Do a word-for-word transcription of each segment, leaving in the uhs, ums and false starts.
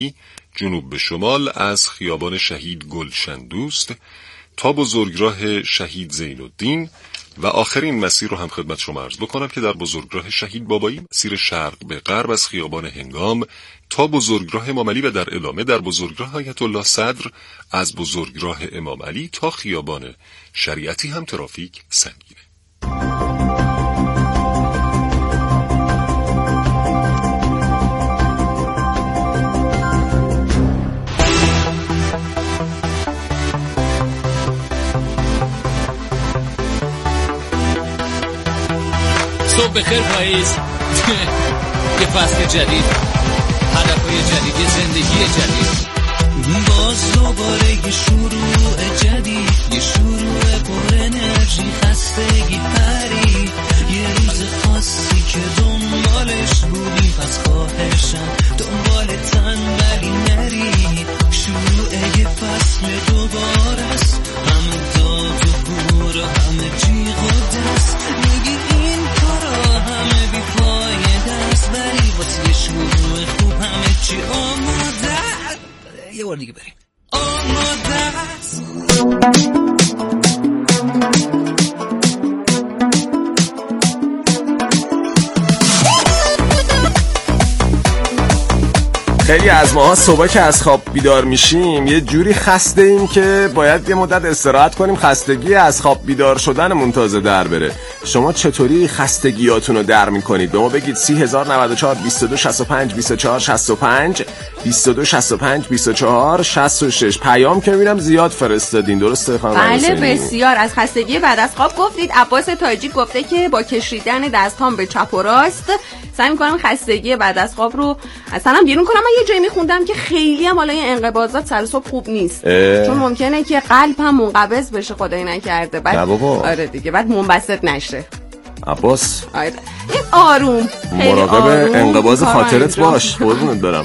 جنوب به شمال از خیابان شهید گلشن دوست تا بزرگراه شهید زین الدین و آخرین مسیر رو هم خدمت شما عرض بکنم که در بزرگراه شهید بابایی مسیر شرق به غرب از خیابان هنگام تا بزرگراه امام علی و در ادامه در بزرگراه آیت الله صدر از بزرگراه امام علی تا خیابان شریعتی هم ترافیک سنگینه. صبح بخیر پاییز. یه فصل جدید، هدفهای جدید، یه زندگی جدید. باز دوباره یه شروع جدید، یه شروع پر انرژی، خستگی پری، یه روز خاصی که دنبالش بودی، پس خواهشم دنبال تنبلی نری. شروع یه فصل دوباره است، همه داد و بور و همه جیغ و دست، میگی این کارا همه بی پایه دست، ولی واسه یه شروع خوب همه چی آماده. یه بار دیگه بریم. آماده است. خیلی از ماها صبح که از خواب بیدار میشیم یه جوری خسته ایم که باید یه مدت استراحت کنیم، خستگی از خواب بیدار شدنمون تازه در بره. شما چطوری خستگیاتون رو در میکنید؟ به ما بگید. سی هزار نود و چهار بیست و دو شصت و پنج بیست و چهار شصت و پنج بیست و دو شصت و پنج بیست و چهار شصت و شش. پیام که میبینم زیاد فرستادین، درسته خانم؟ بله بسیار. از خستگی بعد از خواب گفتید. عباس تاجی گفته که با کشیدن دستام به چپ و راست سعی میکنم خستگی بعد از خواب رو اصلا بیرون کنم. من یه جایی میخوندم که خیلی هم حالا این انقباضات سر صبح خوب نیست، چون ممکنه که قلب هم منقبض بشه، خدای نکرده. بعد آره دیگه، بعد منبسط نشه. عباس آره این آروم، مراقب انقباض خاطرت باش، قربونت برم.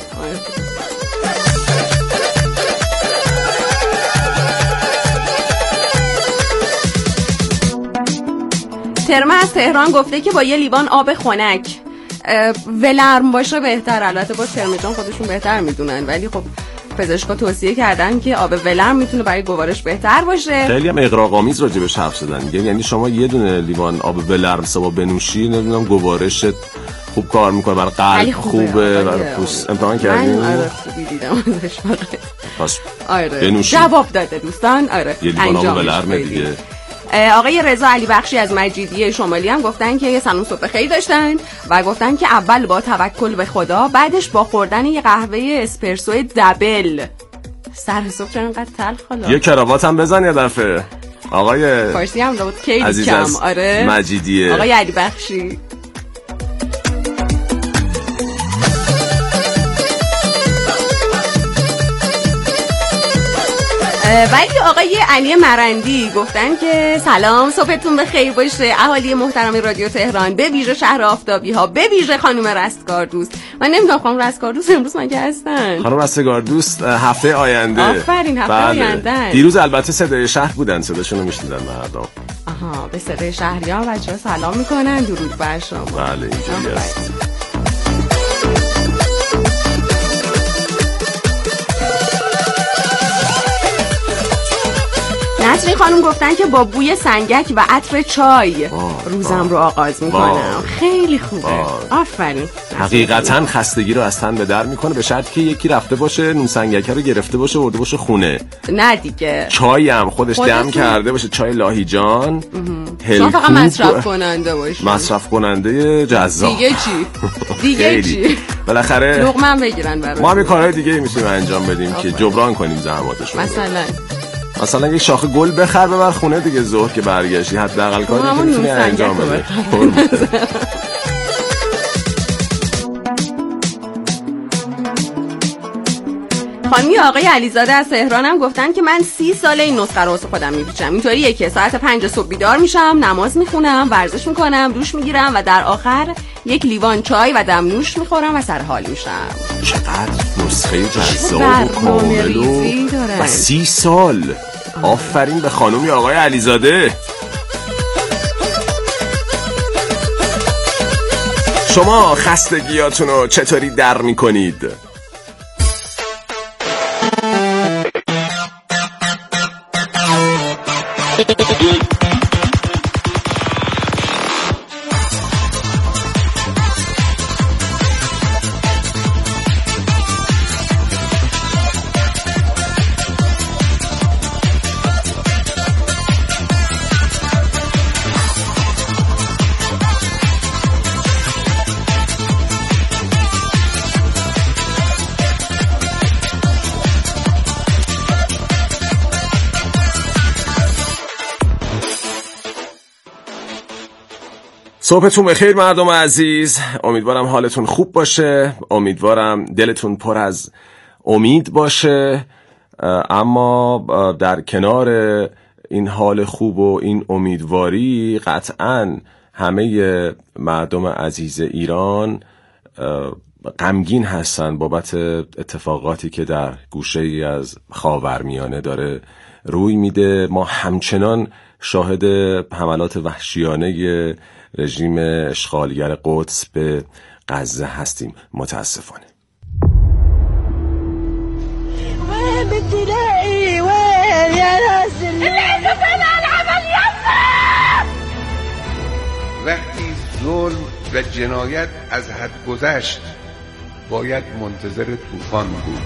ترمه از تهران گفته که با یه لیوان آب خنک ولرم باشه بهتر. البته با ترمه جان خودشون بهتر میدونن، ولی خب پزشکا توصیه کردن که آب ولرم میتونه برای گوارش بهتر باشه. خیلی هم اغراق‌آمیز راجبش حرف زدن، یعنی شما یه دونه لیوان آب ولرم صبح بنوشی، نمیدونم گوارشت خوب کار میکنه، برای قلب خوبه، خوبه برای پوست. امتحان کردین؟ من آره خوبی دیدم ازش. پس آره بنوشی. جواب داده دوستان. آره یه لیوان آب ولرم دیگه. آقای رضا علی بخشی از مجیدیه شمالی هم گفتن که یه سلام صبح خیر داشتن و گفتن که اول با توکل به خدا، بعدش با خوردن یه قهوه اسپرسو دبل. سر صبح چرا اینقدر تلخ حالا؟ یه کراوات هم بزن یه دفعه. آقای فارسی هم بود خیلی عزیز کم. از آره مجیدیه. آقای علی بخشی. ولی آقای علی مرندی گفتن که سلام صبحتون بخیر باشه اهالی محترم رادیو تهران، به ویژه شهر آفتابی ها، به ویژه خانم رستگار دوست. من نمیدونم خانم رستگار دوست امروز مگه هستن؟ خانم رستگار دوست هفته آینده. آفرین هفته بله. آینده. دیروز البته صدای شهر بودن، صداشون رو میشنیدن مردم. آها، به صدای شهریار بچه‌ها سلام میکنن، درود بر شما. بله اینجوری است. نسرین خانم گفتن که با بوی سنگک و عطر چای روزم رو آغاز میکنم. خیلی خوبه. آفرین. حقیقتا خستگی رو از تن به در میکنه، به شرطی که یکی رفته باشه نون سنگک رو گرفته باشه ورده باشه خونه. نه دیگه. چای هم خودش دم کرده باشه، چای لاهیجان. هل فقط مصرف کننده باشه. مصرف کننده جذاب. دیگه چی؟ دیگه چی؟ بالاخره لقمه بگیرن برای ما. هم کارهای دیگه میتونیم انجام بدیم که جبران کنیم زحماتشون. مثلا مثلا یک شاخه گل بخر ببر خونه دیگه، ظهر که برگشتی حداقل کاری که میتونی انجام بده. خانمی آقای علیزاده از تهران هم گفتن که من سی ساله این نسخه رو واسه خودم میپیچم. اینطوریه که ساعت پنج صبح بیدار میشم، نماز میخونم، ورزش میکنم، دوش میگیرم و در آخر یک لیوان چای و دمنوش میخورم و سر حال میشم. چقدر نسخه جذاب و کامل و, و سی سال. آفرین به خانمی آقای علیزاده. شما خستگیاتونو چطوری در میکنید؟ صبحتون بخیر مردم عزیز، امیدوارم حالتون خوب باشه، امیدوارم دلتون پر از امید باشه. اما در کنار این حال خوب و این امیدواری قطعاً همه مردم عزیز ایران غمگین هستن بابت اتفاقاتی که در گوشه ای از خاورمیانه داره روی میده. ما همچنان شاهد حملات وحشیانه رژیم اشغالگر قدس به غزه هستیم متاسفانه. وين بتلاقي وين يا ناس اللي فينا العمل يما وقتی ظلم و جنایت از حد گذشت باید منتظر طوفان بود.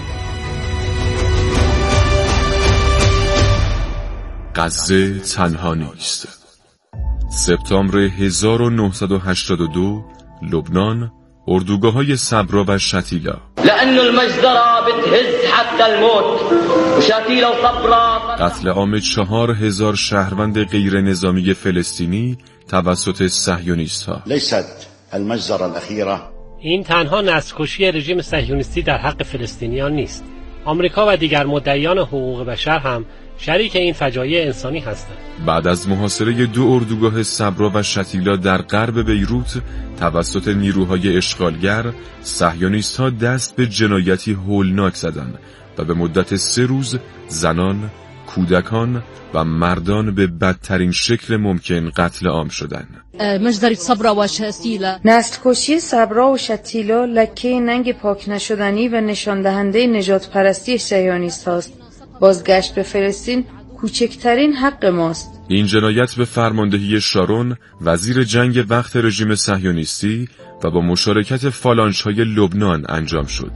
غزه تنها نیست. سپتامبر هزار و نهصد و هشتاد و دو لبنان، اردوگاه‌های صبرا و شتیلا. لأن المجزرة بتهز حتى الموت وشتیلا و صبرا. قتل عام چهار هزار شهروند غیر نظامی فلسطینی توسط صهیونیست‌ها. لیست المجزرة الأخيرة. این تنها نسل‌کشی رژیم صهیونیستی در حق فلسطینیان نیست. آمریکا و دیگر مدعیان حقوق بشر هم شریک این فجایع انسانی هستند. بعد از محاصره دو اردوگاه صبرا و شتیلا در غرب بیروت توسط نیروهای اشغالگر، صهیونیست‌ها دست به جنایتی هولناک زدند و به مدت سه روز زنان، کودکان و مردان به بدترین شکل ممکن قتل عام شدند. مجزره صبرا و شتیلا. نسل کشی صبرا و شتیلا لکه ننگ پاک نشدنی و نشان دهنده نجات پرستی صهیونیست هاست. بازگشت به فلسطین کوچکترین حق ماست. این جنایت به فرماندهی شارون، وزیر جنگ وقت رژیم صهیونیستی و با مشارکت فالانچ‌های لبنان انجام شد.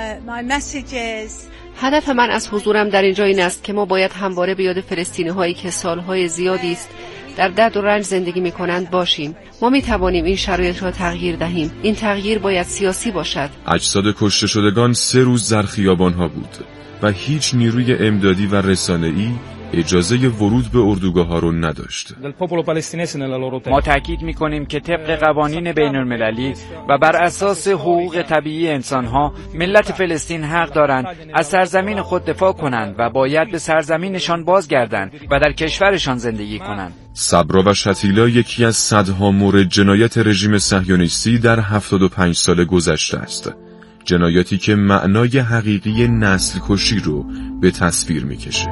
هدف من از حضورم در اینجا این است که ما باید همواره به یاد فلسطینی‌هایی که سالهای زیادی است در درد و رنج زندگی می‌کنند باشیم. ما می‌توانیم این شرایط را تغییر دهیم. این تغییر باید سیاسی باشد. اجساد کشته شدگان سه روز در خیابان‌ها بود و هیچ نیروی امدادی و رسانه‌ای اجازه ورود به اردوگاه‌ها رو نداشت. ما تاکید می‌کنیم که طبق قوانین بین‌المللی و بر اساس حقوق طبیعی انسان‌ها ملت فلسطین حق دارند از سرزمین خود دفاع کنند و باید به سرزمینشان بازگردند و در کشورشان زندگی کنند. صبرا و شتیلا یکی از صدها مورد جنایت رژیم صهیونیستی در هفتاد و پنج سال گذشته است. جنایاتی که معنای حقیقی نسل کشی رو به تصویر می‌کشه.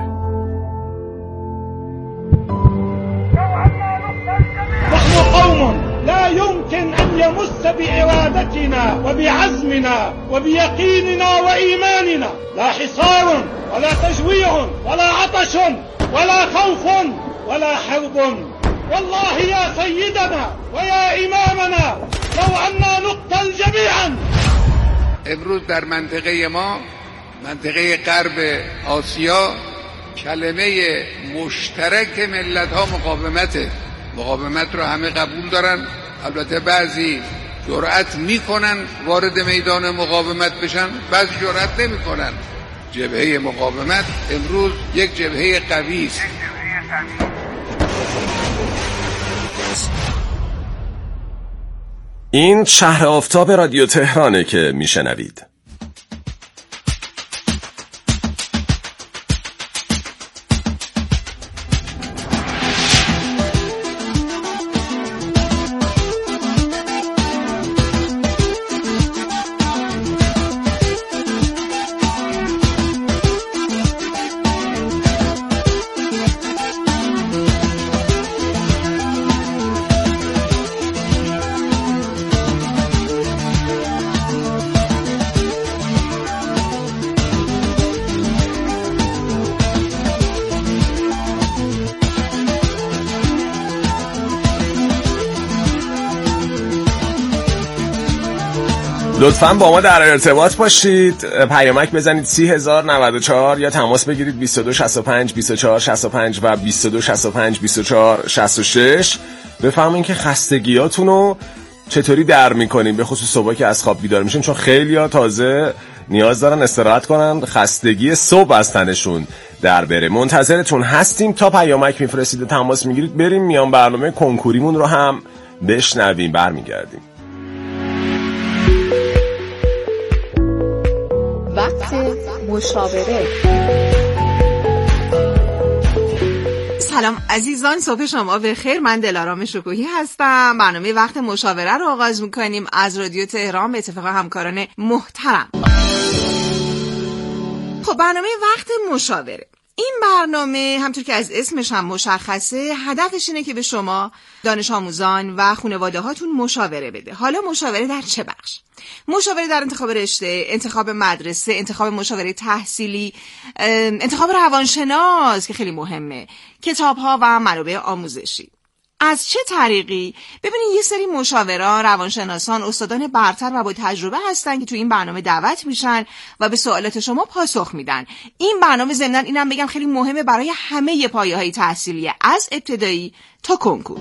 لا يمكن أن يمس بإرادتنا وبعزمنا وبيقيننا وإيماننا لا حصار ولا تجويع ولا عطش ولا خوف ولا حرب. والله يا سيدنا ويا إمامنا لو أننا نقتل جميعا. امروز در منطقه ما، منطقه غرب آسیا، کلمه مشترک ملت‌ها مقاومته. مقاومت رو همه قبول دارن، البته بعضی جرأت میکنن وارد میدان مقاومت بشن، بعضی جرأت نمیکنن. جبهه مقاومت امروز یک جبهه قوی است. این شهر آفتاب رادیو تهرانه که میشنوید. لطفاً با ما در ارتباط باشید، پیامک بزنید سی هزار و نود و چهار یا تماس بگیرید بیست و دو شصت و پنج بیست و چهار شصت و پنج و بیست و دو شصت و پنج بیست و چهار شصت و شش. بفهمین که خستگیاتونو چطوری در میکنین، به خصوص صبح که از خواب بیدار میشین، چون خیلی‌ها تازه نیاز دارن استراحت کنن، خستگی صبح از تنشون در بره. منتظرتون هستیم، تا پیامک میفرستید و تماس میگیرید بریم میان برنامه کنکوریمون رو هم بشنویم برمیگردیم. وقت مشاوره. سلام عزیزان، صبح شما بخیر. من دلارام شکوهی هستم. برنامه وقت مشاوره رو آغاز میکنیم از رادیو تهران به اتفاق همکاران محترم. خب برنامه وقت مشاوره، این برنامه همطور که از اسمش هم مشخصه هدفش اینه که به شما دانش آموزان و خانواده هاتون مشاوره بده. حالا مشاوره در چه بخش؟ مشاوره در انتخاب رشته، انتخاب مدرسه، انتخاب مشاوره تحصیلی، انتخاب روانشناس که خیلی مهمه، کتاب ها و منابع آموزشی. از چه طریقی؟ ببینید یه سری مشاوران، روانشناسان، استادان برتر و با تجربه هستن که تو این برنامه دعوت میشن و به سوالات شما پاسخ میدن. این برنامه ضمناً اینم بگم خیلی مهمه برای همه پایه‌های تحصیلی از ابتدایی تا کنکور.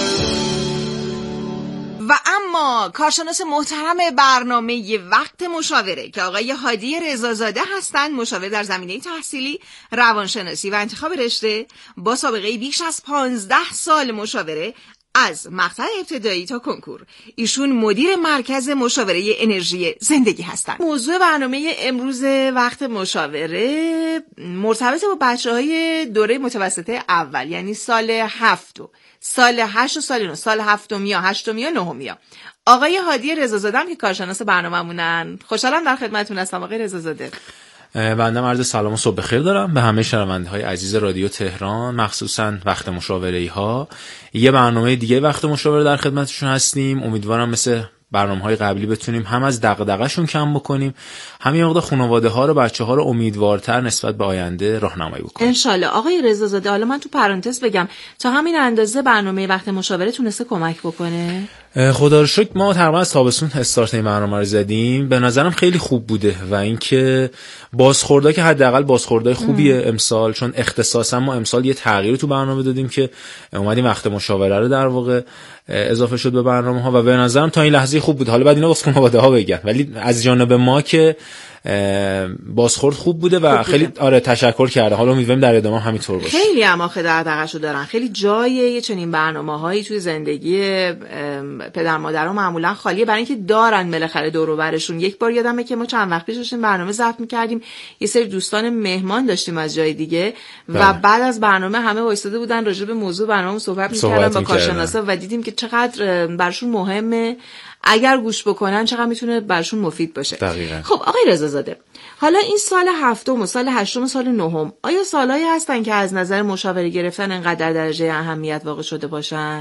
و اما کارشناس محترم برنامه وقت مشاوره که آقای هادی رضازاده هستند، مشاور در زمینه تحصیلی، روانشناسی و انتخاب رشته با سابقه بیش از پانزده سال مشاوره از مقطع ابتدایی تا کنکور. ایشون مدیر مرکز مشاوره انرژی زندگی هستند. موضوع برنامه امروز وقت مشاوره مرتبط با بچه‌های دوره متوسطه اول، یعنی سال هفت و سال هشت و سال نه، سال هفتمی یا هشتمی یا نهمی. آقای هادی رضازاده که کارشناس برنامه‌مونن. خوشحالم در خدمتتون هستم آقای رضازاده. بنده عرض سلام و صبح بخیر دارم به همه شنونده‌های عزیز رادیو تهران، مخصوصاً وقت مشاوره‌ها. یه برنامه دیگه وقت مشاوره در خدمتشون هستیم. امیدوارم مثل برنامه‌های قبلی بتونیم هم از دغدغه‌شون کم بکنیم، هم یه مقدار خانواده‌ها رو، بچه‌ها رو امیدوارتر نسبت به آینده راهنمایی بکنیم. ان شاءالله. آقای رضازاده، حالا من تو پرانتز بگم تا همین اندازه برنامه وقت مشاوره تونسته کمک بکنه؟ خدا رو شکر ما تقریبا از تابستون استارت این برنامه رو زدیم. به نظرم خیلی خوب بوده و اینکه بازخوردها که حداقل بازخوردهای خوبیه امسال، چون اختصاصا ما امسال یه تغییر تو برنامه دادیم که اومدیم وقت مشاوره رو در واقع اضافه شد به برنامه‌ها و به نظرم تا این لحظه خوب بود. حالا بعد اینا واسه خانواده‌ها بگن، ولی از جانب ما که بازخورد خوب بوده و خوب خیلی آره تشکر کرده. حالا امیدواریم در ادامه همینطور باشه. خیلی هم آخه دغدغه‌شو دارن، خیلی جای یه چنین برنامه‌هایی توی زندگی پدر مادرها معمولا خالیه، برای اینکه دارن بالاخره دور و برشون. یک بار یادمه که ما چند وقت پیش داشتیم برنامه ضبط می‌کردیم، یه سری دوستان مهمان داشتیم از جای دیگه و بعد از برنامه همه وایساده بودن راجع به موضوع برنامه صحبت می‌کردن با کارشناسا و دیدیم که چقدر براشون مهمه، اگر گوش بکنن چقدر میتونه براشون مفید باشه. دقیقاً. خب آقای رضازاده، حالا این سال هفتم و سال هشتم و سال نهم آیا سالهایی هستن که از نظر مشاوره گرفتن انقدر درجه اهمیت واقع شده باشن؟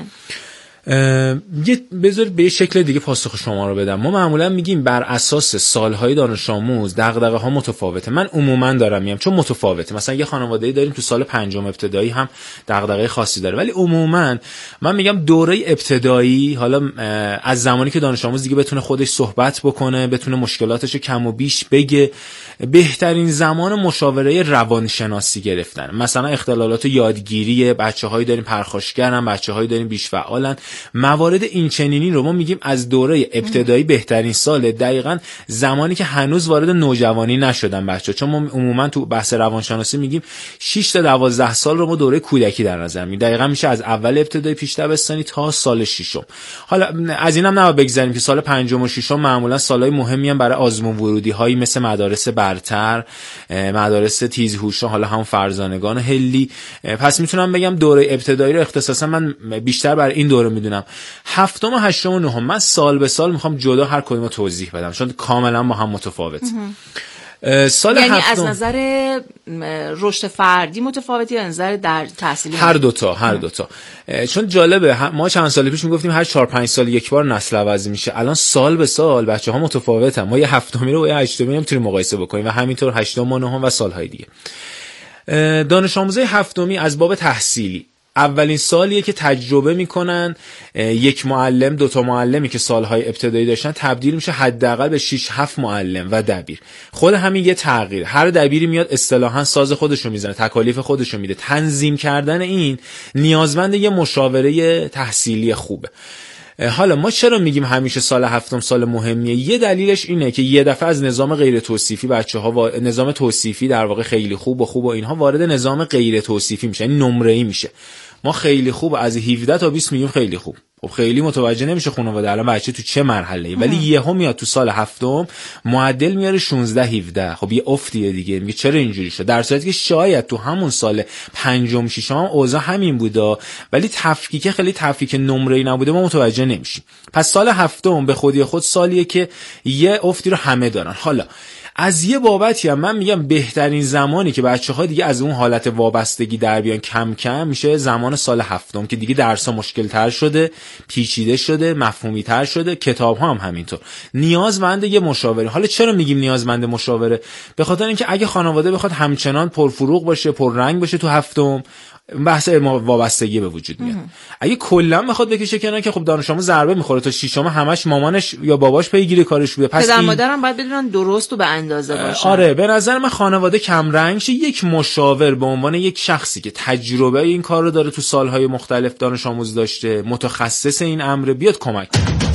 یه بذار به یه شکل دیگه پاسخ شما رو بدم. ما معمولا میگیم بر اساس سالهای دانش آموز دغدغه ها متفاوته. من عموما دارم میگم چون متفاوته. مثلا یه خانواده‌ای داریم تو سال پنجم ابتدایی هم دغدغه خاصی داره، ولی عموما من میگم دوره ابتدایی، حالا از زمانی که دانش آموز دیگه بتونه خودش صحبت بکنه، بتونه مشکلاتش کم و بیش بگه، بهترین زمان مشاوره روانشناسی گرفتن. مثلا اختلالات یادگیری، بچه‌هایی داریم پرخاشگرن، بچه‌هایی داریم بیش فعالن. موارد این چنینی رو ما میگیم از دوره ابتدایی بهترین ساله، دقیقاً زمانی که هنوز وارد نوجوانی نشدن بچه‌ها. چون ما عموما تو بحث روانشناسی میگیم شش تا دوازده سال رو ما دوره کودکی در نظر میگیریم. دقیقاً میشه از اول ابتدایی پیش دبستانی تا سال ششم. حالا از اینم نباید بگذاریم که سال پنجم و ششم معمولا سالهای مهمی هم برای آزمون ورودی هایی مثل مدارس برتر، مدارس تیزهوشان، حالا هم فرزانگان هلی. پس میتونم بگم دوره ابتدایی رو اختصاصا من بیشتر برای این دوره میدونم. هفتم و هشتم و نهم من سال به سال میخوام جدا هر کدوم رو توضیح بدم چون کاملا با هم متفاوت. سال یعنی هفتم... از نظر رشد فردی متفاوتی یا از نظر در تحصیلی؟ هر دوتا هر دوتا. چون جالبه ما چند سال پیش میگفتیم هر چهار پنج سال یک بار نسل عوض میشه، الان سال به سال بچه‌ها متفاوتن. ما یه هفتمی رو با یه هشتمی میتونیم مقایسه بکنیم و همینطور هشتم و نهم و سالهای دیگه. دانش آموزای هفتمی از باب تحصیلی اولین سالیه که تجربه میکنن یک معلم، دوتا معلمی که سالهای ابتدایی داشتن تبدیل میشه حداقل به شش هفت معلم و دبیر. خود همین یه تغییر. هر دبیری میاد اصطلاحاً ساز خودشو میزنه، تکالیف خودشو میده. تنظیم کردن این نیازمند یه مشاوره تحصیلی خوبه. حالا ما چرا میگیم همیشه سال هفتم سال مهمیه؟ یه دلیلش اینه که یه دفعه از نظام غیر توصیفی بچه‌ها و نظام توصیفی در واقع خیلی خوب و خوب و اینها وارد نظام غیر توصیفی میشه، یعنی نمره‌ای میشه. ما خیلی خوب از هفده تا بیست میگیم خیلی خوب. خب خیلی متوجه نمیشه خانواده الان بچه تو چه مرحله‌ای، ولی یهو میاد تو سال هفتم معدل میاره شانزده هفده. خب یه افتیه دیگه. میگه چرا اینجوری شد؟ در صورتی که شاید تو همون سال پنجم ششم هم اوضاع همین بودا، ولی تفکیک خیلی تفکیک نمره‌ای نبوده، ما متوجه نمیشیم. پس سال هفتم به خودی خود سالیه که یه افتی رو همه دارن. حالا از یه بابتی هم من میگم بهترین زمانی که بچه‌ها دیگه از اون حالت وابستگی در بیان کم کم میشه زمان سال هفتم که دیگه درس‌ها مشکل‌تر شده، پیچیده شده، مفهومی‌تر شده، کتاب‌ها هم همینطور. نیازمند یه مشاوره. حالا چرا میگیم نیازمند مشاوره؟ به خاطر اینکه اگه خانواده بخواد همچنان پرفروغ باشه، پررنگ باشه تو هفتم، بحث وابستگی به وجود میاد. اگه کلا بخواد بکشه کنار که خب دانش آموز ضربه میخوره تا شیشم همش مامانش یا باباش پیگیری کارش بوده، پس پدر مادرم باید بدونن درست و به اندازه باشه. آره به نظر من خانواده کم رنگ شه، یک مشاور به عنوان یک شخصی که تجربه این کار رو داره، تو سالهای مختلف دانش آموز داشته، متخصص این امر، بیاد کمک.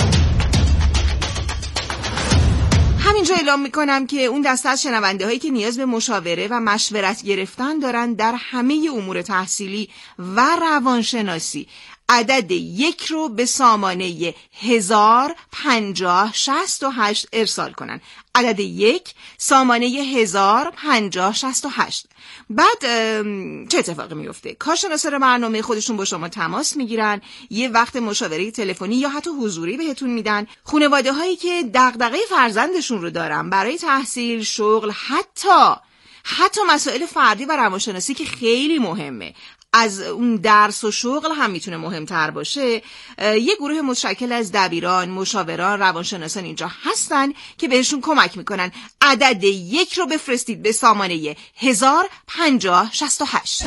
همینجا اعلام میکنم که اون دسته از شنونده هایی که نیاز به مشاوره و مشورت گرفتن دارن در همه امور تحصیلی و روانشناسی عدد یک رو به سامانه هزار پنجاه شصت و هشت ارسال کنن. عدد یک سامانه هزار پنجاه شصت و هشت. بعد چه اتفاقی میفته؟ کارشناسان برنامه خودشون با شما تماس میگیرن، یه وقت مشاوره تلفنی یا حتی حضوری بهتون میدن. خانواده هایی که دغدغه فرزندشون رو دارن برای تحصیل، شغل، حتی حتی مسائل فردی و روانشناسی که خیلی مهمه، از اون درس و شغل هم میتونه مهمتر باشه، یه گروه متشکل از دبیران، مشاوران، روانشناسان اینجا هستن که بهشون کمک میکنن. عدد یک رو بفرستید به سامانه هزار پنجاه شصت و هشت.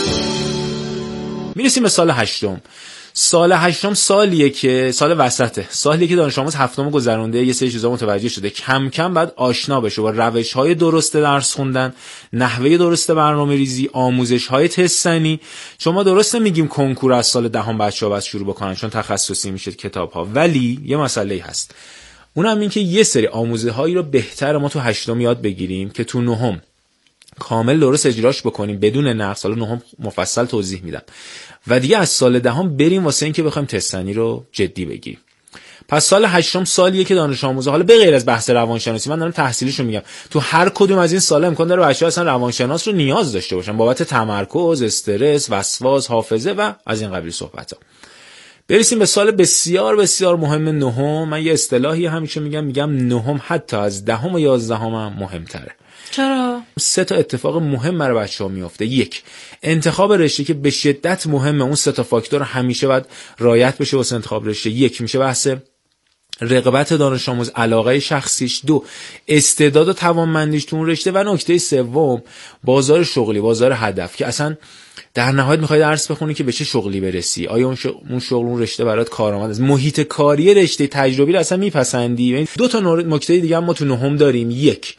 میرسیم به سال هشتم. سال هشتم سالیه که سال وسطه، سالیه که دانش آموز هفتم گذرونده، یه سری چیزا متوجه شده، کم کم بعد آشنا بشه با روش‌های درست درس خوندن، نحوه درست برنامه‌ریزی، آموزش‌های تستنی. شما درسته میگیم کنکور از سال دهم بچه‌ها باید شروع بکنن چون تخصصی میشه کتاب‌ها، ولی یه مسئله‌ای هست، اونم این که یه سری آموزش‌هایی رو بهتره ما تو هشتم یاد بگیریم که تو نهم کامل درست اجراش بکنیم بدون نقص. سال نهم مفصل توضیح میدم و دیگه از سال دهم بریم واسه این که بخوایم تستنی رو جدی بگیریم. پس سال هشتم سالیه که دانش آموزا، حالا به غیر از بحث روانشناسی، من دارم تحصیلیشو میگم، تو هر کدوم از این سالا امکان داره بچه‌ها اصلا روانشناس رو نیاز داشته باشن بابت تمرکز، استرس، وسواس، حافظه و از این قبیل صحبت‌ها. برسیم به سال بسیار بسیار مهم نهم. من یه اصطلاحی همیشه میگم، میگم نهم حتی از دهم و یازدهم هم مهم‌تره. چرا؟ سه تا اتفاق مهم برای بچه‌ها میفته. یک، انتخاب رشته که به شدت مهمه، اون سه تا فاکتور همیشه باید رعایت بشه واسه انتخاب رشته. یک میشه بحث رغبت دانش آموز، علاقه شخصیش. دو، استعداد و توانمندیش تو اون رشته. و نکته سوم، بازار شغلی، بازار هدف، که اصلا در نهایت میخوای درس بخونی که به چه شغلی برسی، آیا اون شغل اون, شغل، اون رشته برات کارآمد است، محیط کاری رشته تجربی رو اصلا میپسندی. دو تا نکته دیگه هم ما تو نهم داریم. یک،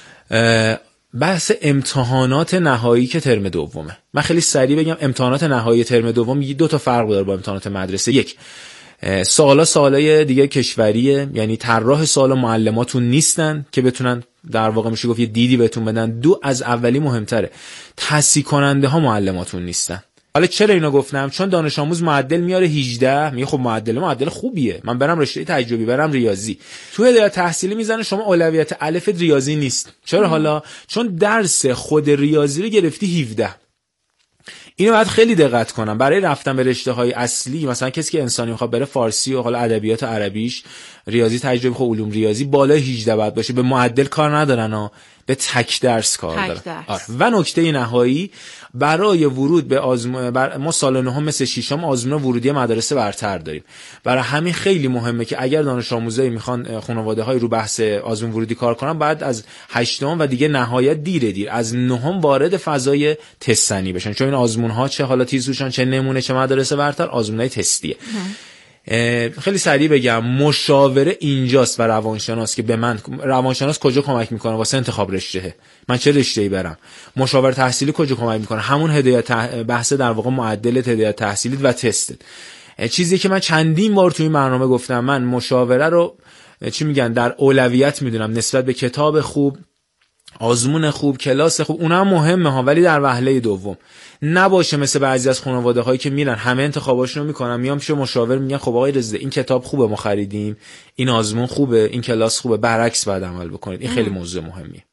بحث امتحانات نهایی که ترم دومه. من خیلی سریع بگم امتحانات نهایی ترم دوم دو تا فرق داره با امتحانات مدرسه. یک، سوالا سوالای دیگه کشوریه، یعنی طراح سوال معلماتون نیستن که بتونن در واقع میشه گفت یه دیدی بهتون بدن. دو، از اولی مهمتره، تصحیح کننده ها معلماتون نیستن. حالا چرا اینو گفتم؟ چون دانش آموز معدل میاره هجده، میگه خب معدل معدل خوبیه، من برم رشته تجربی، برم ریاضی. تو هدایت تحصیلی میزنه شما اولویت الفت ریاضی نیست. چرا؟ حالا چون درس خود ریاضی رو گرفتی هفده. اینو باید خیلی دقت کنم برای رفتن به رشته‌های اصلی. مثلا کسی که انسانی میخواد بره فارسی و حالا ادبیات عربیش، ریاضی تجربی، خب علوم ریاضی بالای هجده باید باشه. به معدل کار ندارن ها، به تک درس کار تک دارن. درس. آره. و نکته نهایی، برای ورود به آزمون بر... ما سال نهم مثل ششم آزمون ورودی مدرسه برتر داریم. برای همین خیلی مهمه که اگر دانش آموزایی میخوان خانواده‌های رو بحث آزمون ورودی کار کنن، بعد از هشتم و دیگه نهایت دیره دیر از نهم وارد فضای تستنی بشن، چون این آزمون‌ها چه حالا تیزوشن، چه نمونه، چه مدرسه برتر، آزمونای تستیه. خیلی سریع بگم، مشاوره اینجاست و روانشناس که به من، روانشناس کجا کمک میکنه واسه انتخاب رشته، من چه رشته‌ای برم. مشاور تحصیلی کجا کمک میکنه؟ همون هدایت تح... بحث در واقع معدل هدایت تحصیلی و تست. چیزی که من چندین بار توی این برنامه گفتم، من مشاوره رو چی میگن در اولویت میدونم نسبت به کتاب خوب، آزمون خوب، کلاس خوب، اونها مهمه ها، ولی در وهله دوم. نباشه مثل بعضی از خانواده هایی که میرن همه انتخاباشونو میکنن، میام پیش مشاور میگن خب آقای رضا این کتاب خوبه ما خریدیم، این آزمون خوبه، این کلاس خوبه، برعکس باید عمل بکنید. این خیلی موضوع مهمیه.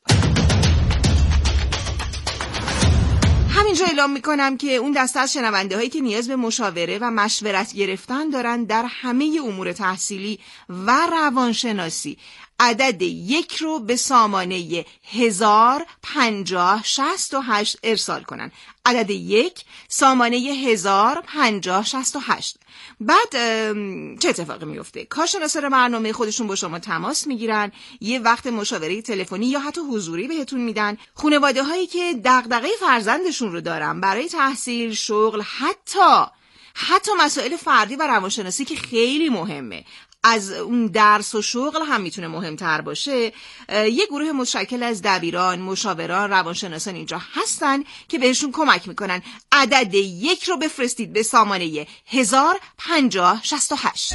همینجا اعلام میکنم که اون دسته از شنونده هایی که نیاز به مشاوره و مشورت گرفتن دارن در همه امور تحصیلی و روانشناسی عدد یک رو به سامانه هزار پنجاه شصت و هشت ارسال کنن. عدد یک سامانه هزار پنجاه شصت و هشت. بعد چه اتفاقی میفته؟ کارشناسان برنامه خودشون با شما تماس میگیرن، یه وقت مشاوره تلفنی یا حتی حضوری بهتون میدن. خانواده هایی که دغدغه فرزندشون رو دارن برای تحصیل، شغل، حتی حتی مسائل فردی و روانشناسی که خیلی مهمه، از اون درس و شغل هم میتونه مهمتر باشه، یه گروه متشکل از دبیران، مشاوران، روانشناسان اینجا هستن که بهشون کمک میکنن. عدد یک رو بفرستید به سامانه هزار پنجاه شصت و هشت.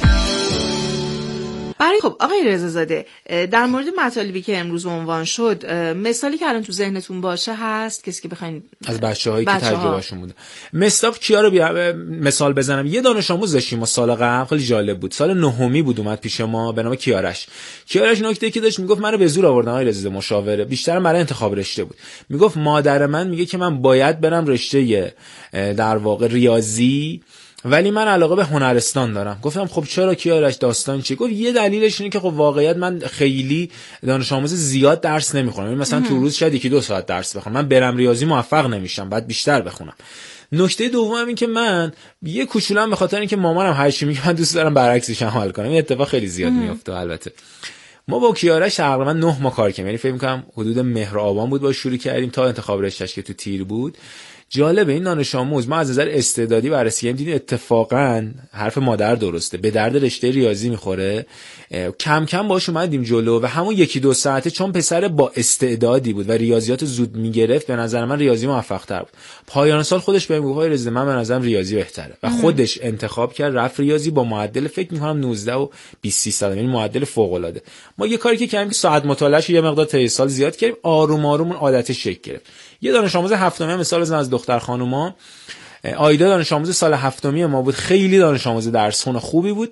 برای خب آقای رضازاده، در مورد مطالبی که امروز عنوان شد، مثالی که الان تو ذهنتون باشه هست کسی که بخواید از بچه‌هایی که تجربهشون بوده؟ مصداق کیا رو بیا... مثال بزنم. یه دانش آموز داشتیم ما سال قبل، خیلی جالب بود، سال نهمی بود، اومد پیش ما به نام کیارش. کیارش نکته که داشت میگفت منو به زور آوردن آقای رضا مشاوره، بیشتر برای انتخاب رشته بود. میگفت مادر من میگه که من باید برم رشته در واقع ریاضی، ولی من علاقه به هنرستان دارم. گفتم خب چرا کیارش، داستان چی؟ گفت یه دلیلش اینه که خب واقعیت من خیلی دانش آموز زیاد درس نمیخونم، یعنی مثلا تو روز شاید یکی دو ساعت درس بخونم، من برم ریاضی موفق نمیشم، بعد بیشتر بخونم. نکته دوم این که من یه کوچولم به خاطر اینکه مامانم هر چی میگه من دوست دارم برعکسش عمل کنم. این اتفاق خیلی زیاد میفته. البته ما با کیارش تقریبا نه ماه کار کردیم، یعنی فکر می‌کنم حدود مهر آبان بود با شروع کردیم تا انتخاب رشتهش که تو تیر بود. جالبه این دانش آموز ما از نظر استعدادی بررسی کردیم، دیدیم اتفاقا حرف مادر درسته، به درد رشته ریاضی میخوره. کم کم باهاش اومدیم جلو و همون یکی دو ساعته چون پسر با استعدادی بود و ریاضیات زود میگرفت، به نظر من ریاضی موفق تر بود. پایان سال خودش بهم گفت رضا من به نظرم ریاضی بهتره و خودش انتخاب کرد رفت ریاضی با معدل فکر میکنم نوزده و بیست سیصد، یعنی معدل فوق العاده. ما یه کاری که کردیم که ساعت مطالعهش یه مقدار طی سال زیاد کردیم، آروم آروم اون عادتش شکل گرفت. یه دانش آموز هفتمی مثال بزنم از دختر خانوما، آیدا دانش آموز سال هفتمی ما بود، خیلی دانش آموز درسخون خوبی بود،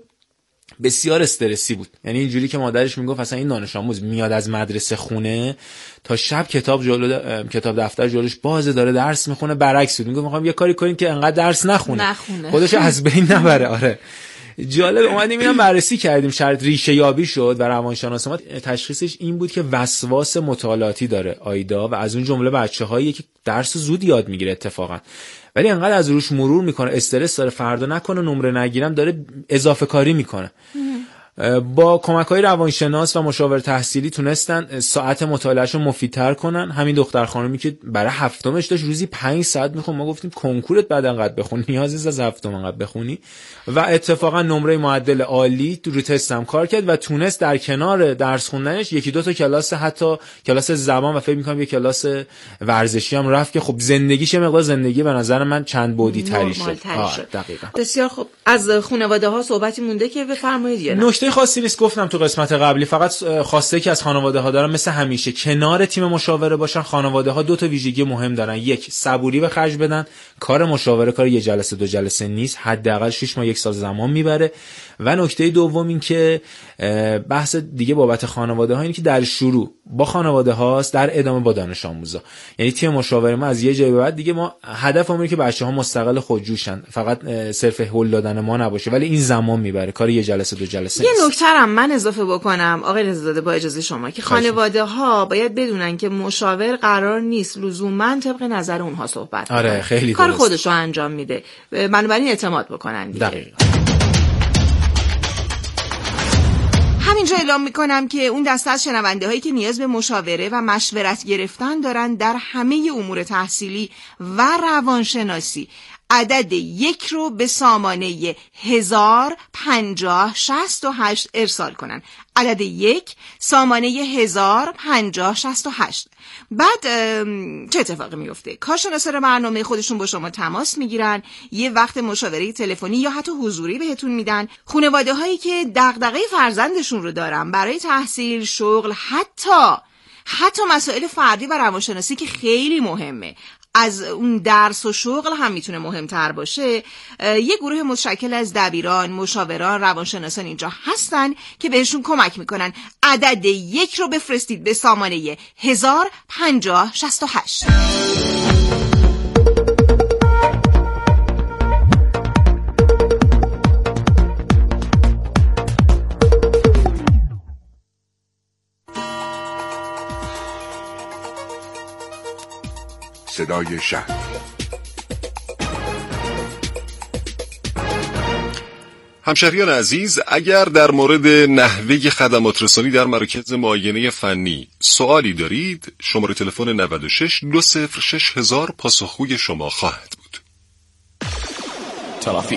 بسیار استرسی بود. یعنی اینجوری که مادرش میگفت اصلا این دانش آموز میاد از مدرسه خونه تا شب کتاب جلو د... کتاب دفتر جلوش بازه داره درس میخونه، برعکس بود. میگفت میخوام یه کاری کنیم که انقدر درس نخونه, نخونه. خودش از بین نبره. آره جالب. اومدیم اینم بررسی کردیم، شرط ریشه یابی شد و روانشناس ما تشخیصش این بود که وسواس مطالعاتی داره آیدا و از اون جمله بچه‌هایی که درس زود یاد میگیره اتفاقا، ولی انقدر از روش مرور میکنه، استرس داره، فردا نکنه نمره نگیرم، داره اضافه کاری میکنه. با کمک‌های روانشناس و مشاور تحصیلی تونستن ساعت مطالعهشو مفیدتر کنن. همین دختر خانمی که برای هفتمش داشت روزی پنج ساعت میخون، ما گفتیم کنکورت بعد انقدر بخونی، نیازی نیست از هفتم انقدر بخونی، و اتفاقا نمره معدل عالی رو تست هم کار کرد و تونست در کنار درس خوندنش یکی دو تا کلاس، حتی کلاس زبان و فکر می‌کنم یک کلاس ورزشی هم رفت که خب زندگیش مقدار زندگی به نظر من چند بعدی تری شد. دقیقاً. بسیار خوب. از خانواده‌ها صحبتی مونده که بفرمایید یا نه؟ نکته خاصی نیست، گفتم تو قسمت قبلی، فقط خواسته که از خانواده‌ها دارم مثل همیشه کنار تیم مشاوره باشن. خانواده‌ها دو تا ویژگی مهم دارن، یک صبوری به خرج بدن، کار مشاوره کار یه جلسه دو جلسه نیست، حداقل شش ماه یک سال زمان میبره. و نکته دوم این که بحث دیگه بابت خانواده ها اینه که در شروع با خانواده هاست، در ادامه با دانش آموزا. یعنی تیم مشاوره ما از یه جایی به بعد دیگه ما هدفمون اینه که بچه‌ها مستقل خودجوشن، فقط صرف هول دادن ما نباشه، ولی این زمان میبره، کار یه جلسه دو جلسه. یه نکته هم من اضافه بکنم آقای رضازاده با اجازه شما، که خانواده ها باید بدونن که مشاور قرار نیست لزوما طبق نظر اونها صحبت کنه. آره خیلی کار خودشو انجام میده، بنابراین اعتماد بکنن دیگه. دقیقاً. همینجا اعلام میکنم که اون دسته از شنونده هایی که نیاز به مشاوره و مشورت گرفتن دارن در همه امور تحصیلی و روانشناسی عدد یک رو به سامانه هزار پنجاه شصت و هشت ارسال کنن. عدد یک سامانه هزار پنجاه شصت و هشت. بعد چه اتفاقی میفته؟ کارشناسان برنامه خودشون با شما تماس میگیرن، یه وقت مشاوره تلفنی یا حتی حضوری بهتون میدن. خانواده هایی که دغدغه فرزندشون رو دارن برای تحصیل، شغل، حتی حتی مسائل فردی و روانشناسی که خیلی مهمه، از اون درس و شغل هم میتونه مهمتر باشه. یه گروه متشکل از دبیران، مشاوران، روانشناسان اینجا هستن که بهشون کمک میکنن. عدد یک رو بفرستید به سامانه هزار پنجاه شصت و هشت. صدای شهر. همشهریان عزیز، اگر در مورد نحوه خدمات رسانی در مراکز معاینه فنی سوالی دارید، شماره تلفن نود و شش دو صفر شش هزار پاسخگوی شما خواهد بود. ترافیک.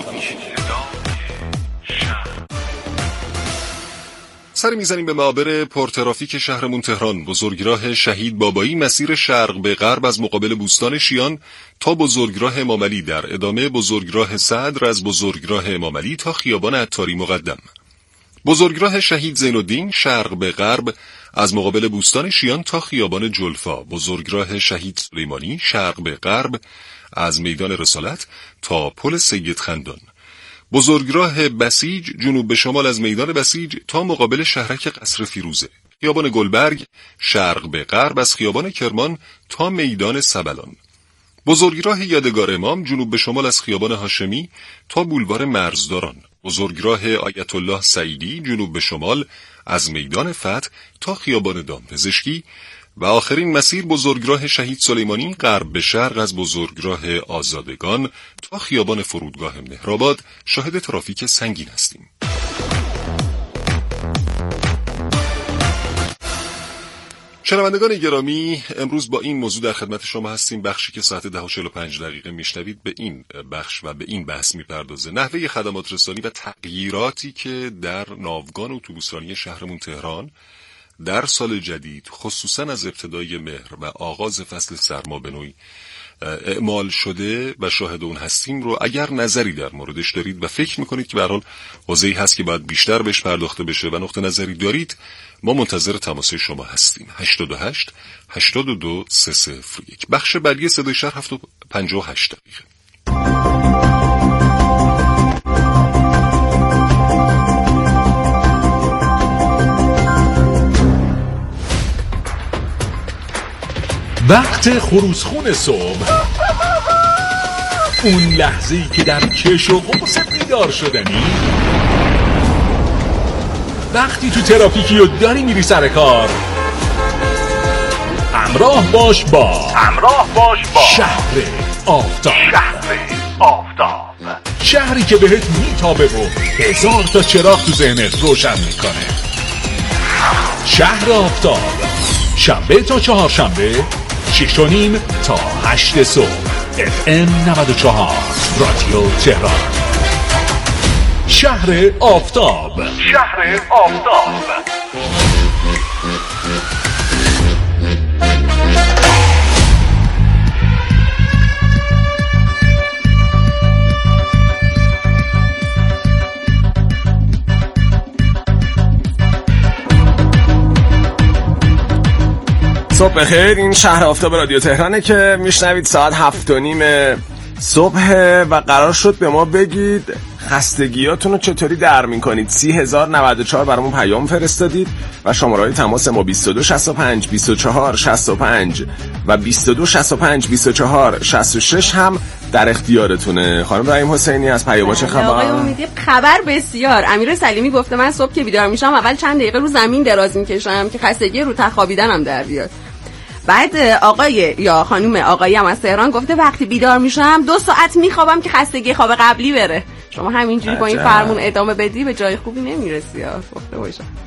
سری میزنیم به معابر پرترافیک شهرمون تهران. بزرگراه شهید بابایی مسیر شرق به غرب از مقابل بوستان شیان تا بزرگراه امام علی، در ادامه بزرگراه صدر از بزرگراه امام علی تا خیابان عطاری مقدم. بزرگراه شهید زین الدین شرق به غرب از مقابل بوستان شیان تا خیابان جلفا. بزرگراه شهید سلیمانی شرق به غرب از میدان رسالت تا پل سید خندان. بزرگراه بسیج جنوب به شمال از میدان بسیج تا مقابل شهرک قصر فیروزه. خیابان گلبرگ شرق به غرب از خیابان کرمان تا میدان سبلان. بزرگراه یادگار امام جنوب به شمال از خیابان هاشمی تا بولوار مرزداران. بزرگراه آیت الله سعیدی جنوب به شمال از میدان فتح تا خیابان دامپزشکی. و آخرین مسیر بزرگراه شهید سلیمانی غرب به شرق از بزرگراه آزادگان تا خیابان فرودگاه مهرآباد. شاهد ترافیک سنگین هستیم. شنوندگان گرامی، امروز با این موضوع در خدمت شما هستیم. بخشی که ساعت ده و چهل و پنج دقیقه میشنوید به این بخش و به این بحث میپردازه: نحوه خدمات رسانی و تغییراتی که در ناوگان اتوبوسرانی شهرمون تهران در سال جدید، خصوصا از ابتدای مهر و آغاز فصل سرما به نوعی اعمال شده و شاهد اون هستیم رو اگر نظری در موردش دارید و فکر میکنید که به هر حال حوزه‌ای هست که باید بیشتر بهش پرداخته بشه و نقطه نظری دارید، ما منتظر تماس شما هستیم. هشتاد و هشت هشتاد و دو سه صفر یک. بخش بعدی صدای شهر هفت و پنجاه و هشت دقیقه. وقت خروسخون صبح، اون لحظه‌ای که در کش و قوس بیدار شدنی، وقتی تو ترافیکی و داری میری سر کار، همراه باش با همراه باش با شهر آفتاب. شهر آفتاب، شهری که بهت میتابه و هزار تا چراغ تو ذهنت روشن میکنه. شهر آفتاب، شنبه تا چهارشنبه شش و نیم تا هشت صبح. اف ام نود و چهار رادیو تهران. شهر آفتاب. شهر آفتاب. صبح بخیر، این شهر آفتاب رادیو تهرانه که میشنوید. ساعت هفت و نیم صبح و قرار شد به ما بگید خستگیاتون رو چطوری در میکنید. سی هزار نود و چهار برامون پیام فرستادید و شماره های تماس ما بیست و دو شصت و پنج بیست و چهار شصت و پنج و بیست و دو شصت و پنج بیست و چهار شصت و شش هم در اختیارتونه. خانم رحیم حسینی از پیام چه خبر؟ آقای امیدی، خبر بسیار. امیر سلیمی گفته من صبح که بیدار میشم اول چند دقیقه رو زمین دراز میکشم که خستگی رو تخوابیدنم در بیاد. بعد آقای یا خانم آقایی هم از تهران گفته وقتی بیدار میشم دو ساعت میخوابم که خستگی خواب قبلی بره. شما همینجوری با این فرمون ادامه بدی به جای خوبی نمیرسی. گفته باشم